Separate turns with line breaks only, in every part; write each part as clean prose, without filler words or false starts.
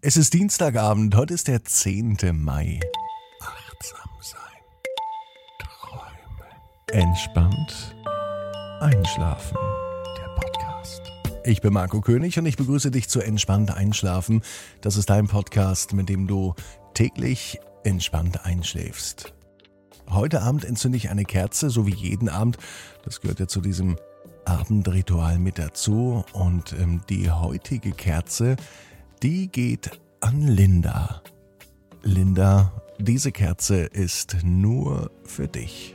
Es ist Dienstagabend, heute ist der 10. Mai. Achtsam sein, träumen, entspannt einschlafen. Der Podcast. Ich bin Marco König und ich begrüße dich zu Entspannt Einschlafen. Das ist dein Podcast, mit dem du täglich entspannt einschläfst. Heute Abend entzünde ich eine Kerze, so wie jeden Abend. Das gehört ja zu diesem Abendritual mit dazu. Und die heutige Kerze, die geht an Linda. Linda, diese Kerze ist nur für dich.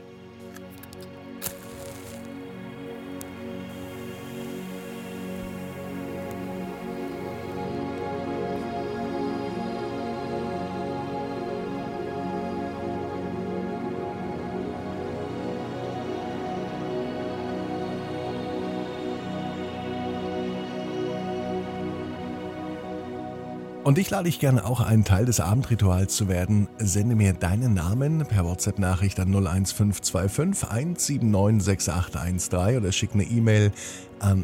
Und ich lade dich gerne auch ein Teil des Abendrituals zu werden. Sende mir deinen Namen per WhatsApp-Nachricht an 01525 179 6813 oder schick eine E-Mail an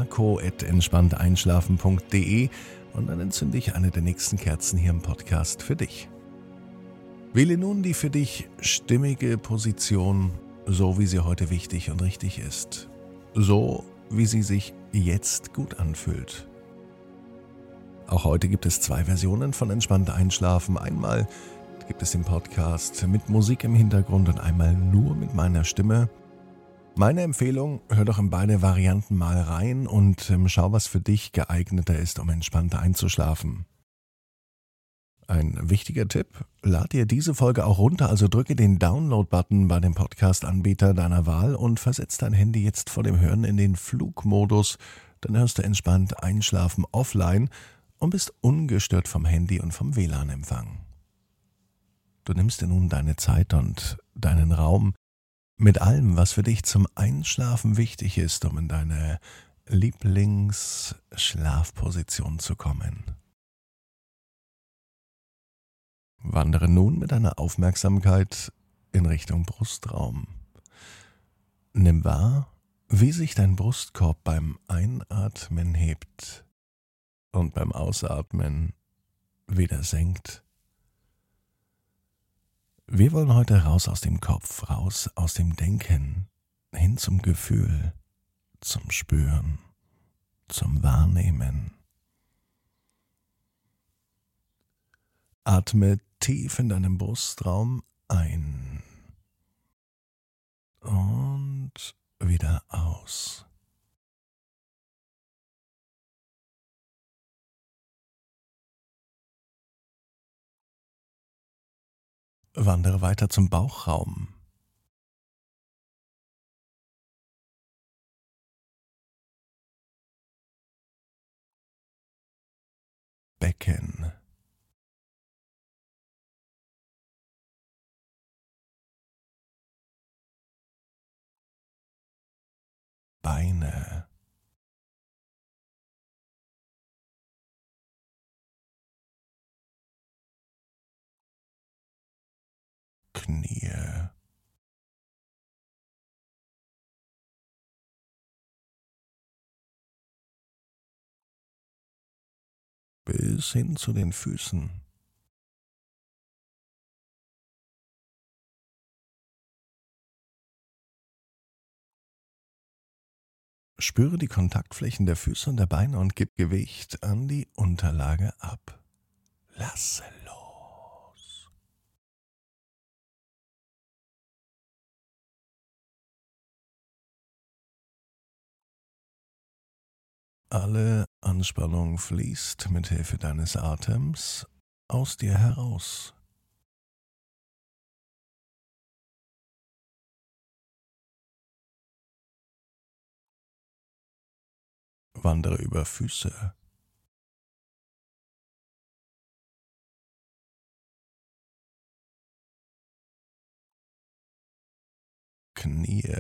marco@entspannteinschlafen.de und dann entzünde ich eine der nächsten Kerzen hier im Podcast für dich. Wähle nun die für dich stimmige Position, so wie sie heute wichtig und richtig ist. So wie sie sich jetzt gut anfühlt. Auch heute gibt es 2 Versionen von Entspannt Einschlafen. Einmal gibt es den Podcast mit Musik im Hintergrund und einmal nur mit meiner Stimme. Meine Empfehlung, hör doch in beide Varianten mal rein und schau, was für dich geeigneter ist, um entspannter einzuschlafen. Ein wichtiger Tipp, lad dir diese Folge auch runter, also drücke den Download-Button bei dem Podcast-Anbieter deiner Wahl und versetz dein Handy jetzt vor dem Hören in den Flugmodus. Dann hörst du Entspannt Einschlafen offline und bist ungestört vom Handy und vom WLAN-Empfang. Du nimmst dir nun deine Zeit und deinen Raum mit allem, was für dich zum Einschlafen wichtig ist, um in deine Lieblingsschlafposition zu kommen. Wandere nun mit deiner Aufmerksamkeit in Richtung Brustraum. Nimm wahr, wie sich dein Brustkorb beim Einatmen hebt und beim Ausatmen wieder senkt. Wir wollen heute raus aus dem Kopf, raus aus dem Denken, hin zum Gefühl, zum Spüren, zum Wahrnehmen. Atme tief in deinem Brustraum ein und wieder aus. Wandere weiter zum Bauchraum. Becken, Beine, Knie, bis hin zu den Füßen. Spüre die Kontaktflächen der Füße und der Beine und gib Gewicht an die Unterlage ab. Lasse los. Alle Anspannung fließt mit Hilfe deines Atems aus dir heraus. Wandere über Füße, Knie,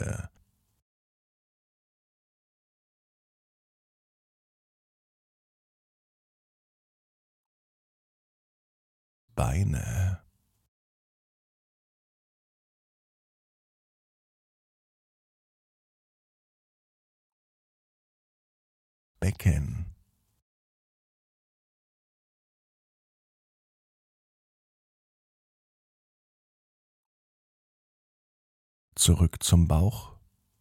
Beine, Becken, zurück zum Bauch.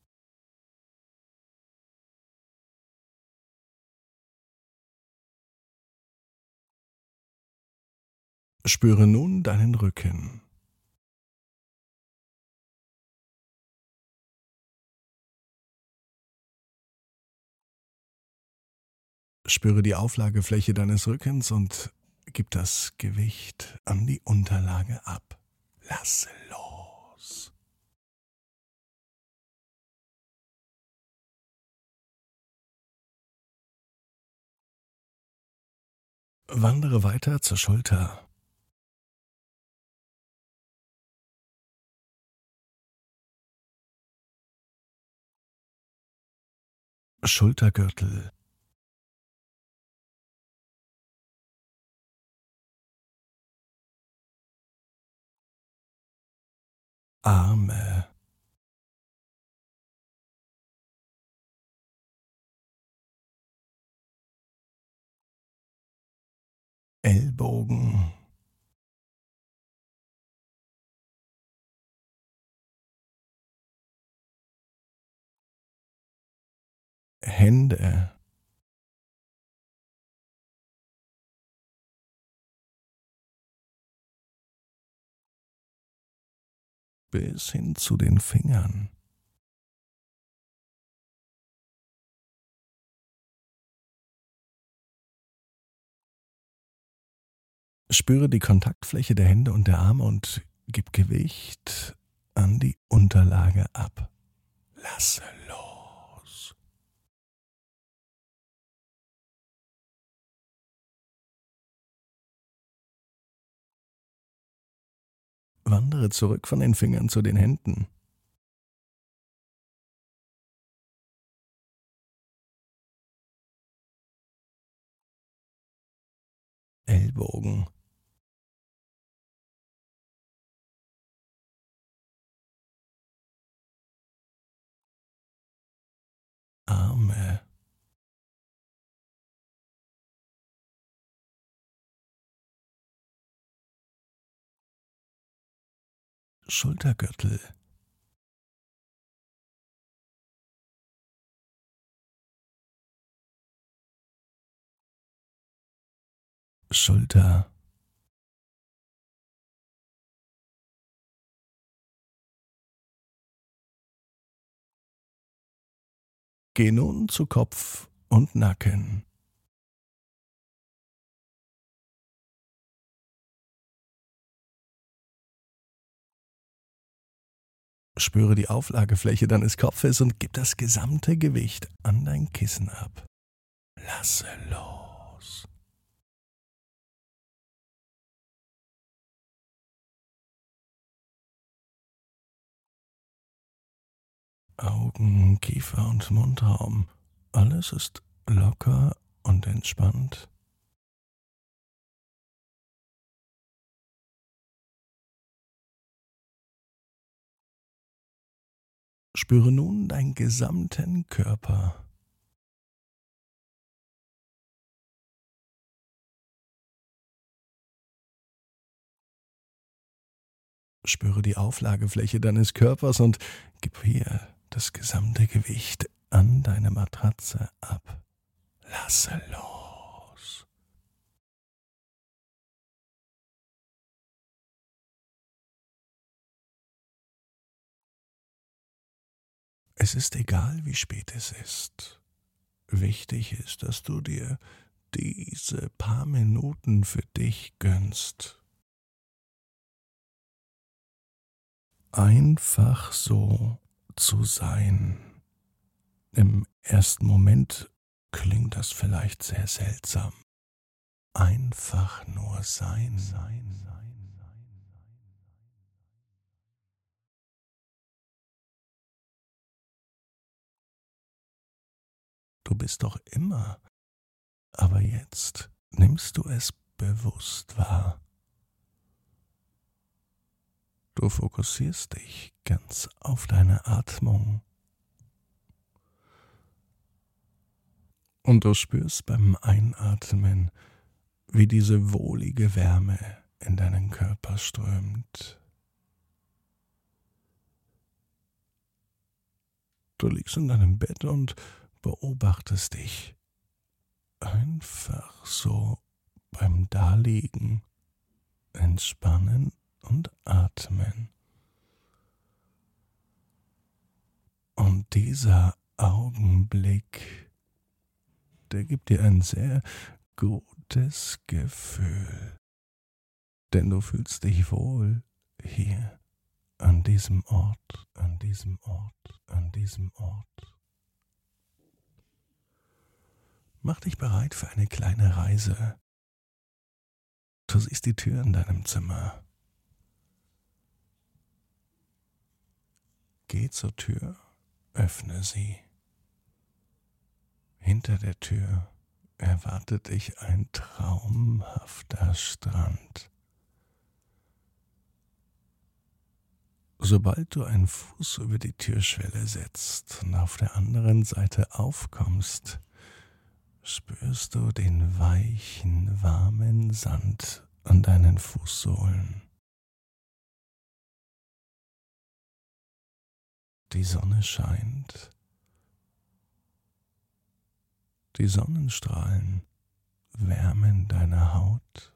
Spüre nun deinen Rücken. Spüre die Auflagefläche deines Rückens und gib das Gewicht an die Unterlage ab. Lasse los. Wandere weiter zur Schulter. Schultergürtel. Arme. Ellbogen. Hände. Bis hin zu den Fingern. Spüre die Kontaktfläche der Hände und der Arme und gib Gewicht an die Unterlage ab. Lasse los. Wandere zurück von den Fingern zu den Händen. Ellbogen. Arme. Schultergürtel. Schulter. Geh nun zu Kopf und Nacken. Spüre die Auflagefläche deines Kopfes und gib das gesamte Gewicht an dein Kissen ab. Lasse los. Augen, Kiefer und Mundraum. Alles ist locker und entspannt. Spüre nun deinen gesamten Körper. Spüre die Auflagefläche deines Körpers und gib hier das gesamte Gewicht an deine Matratze ab. Lasse los. Es ist egal, wie spät es ist. Wichtig ist, dass du dir diese paar Minuten für dich gönnst. Einfach so zu sein. Im ersten Moment klingt das vielleicht sehr seltsam. Einfach nur sein. Du bist doch immer, aber jetzt nimmst du es bewusst wahr. Du fokussierst dich ganz auf deine Atmung. Und du spürst beim Einatmen, wie diese wohlige Wärme in deinen Körper strömt. Du liegst in deinem Bett und beobachtest dich. Einfach so beim Daliegen, entspannen und atmen. Und dieser Augenblick, der gibt dir ein sehr gutes Gefühl. Denn du fühlst dich wohl hier, an diesem Ort, an diesem Ort, an diesem Ort. Mach dich bereit für eine kleine Reise. Du siehst die Tür in deinem Zimmer. Geh zur Tür, öffne sie. Hinter der Tür erwartet dich ein traumhafter Strand. Sobald du einen Fuß über die Türschwelle setzt und auf der anderen Seite aufkommst, spürst du den weichen, warmen Sand an deinen Fußsohlen. Die Sonne scheint. Die Sonnenstrahlen wärmen deine Haut.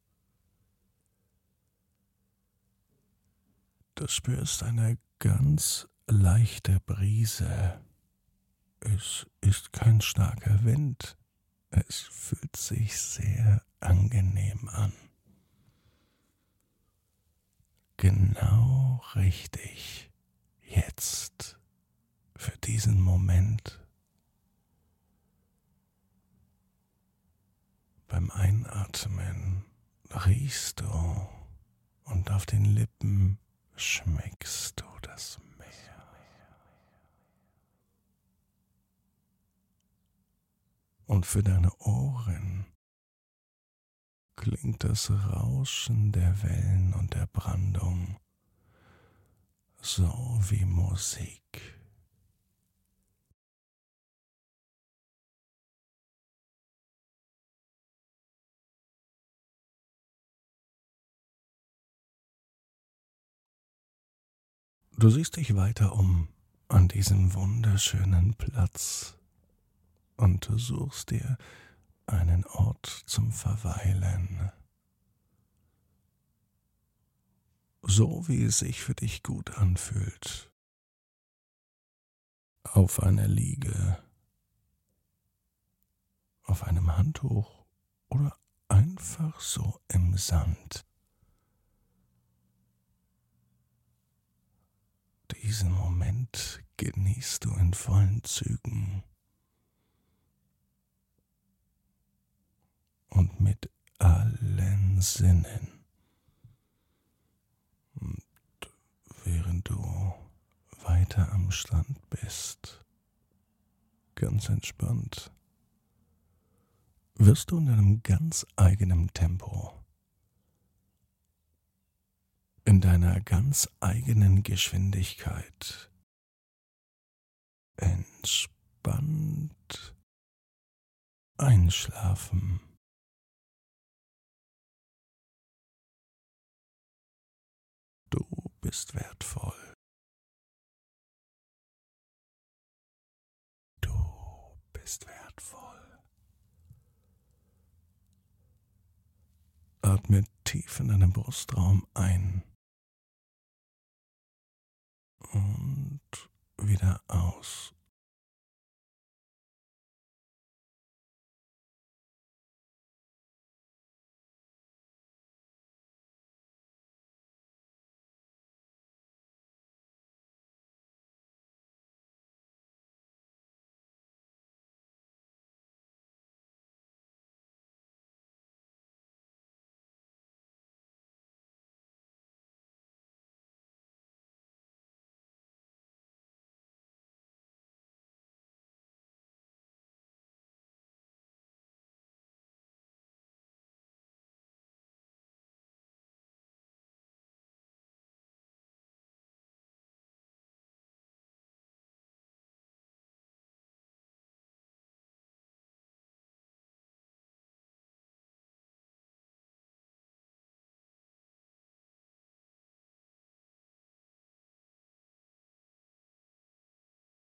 Du spürst eine ganz leichte Brise. Es ist kein starker Wind. Es fühlt sich sehr angenehm an. Genau richtig. Jetzt. Für diesen Moment. Beim Einatmen riechst du und auf den Lippen schmeckst du das Meer. Und für deine Ohren klingt das Rauschen der Wellen und der Brandung so wie Musik. Du siehst dich weiter um an diesem wunderschönen Platz und du suchst dir einen Ort zum Verweilen, so wie es sich für dich gut anfühlt. Auf einer Liege, auf einem Handtuch oder einfach so im Sand. Diesen Moment genießt du in vollen Zügen und mit allen Sinnen. Und während du weiter am Strand bist, ganz entspannt, wirst du in einem ganz eigenen Tempo, in deiner ganz eigenen Geschwindigkeit, entspannt einschlafen. Du bist wertvoll. Du bist wertvoll. Atme tief in deinen Brustraum ein und wieder aus.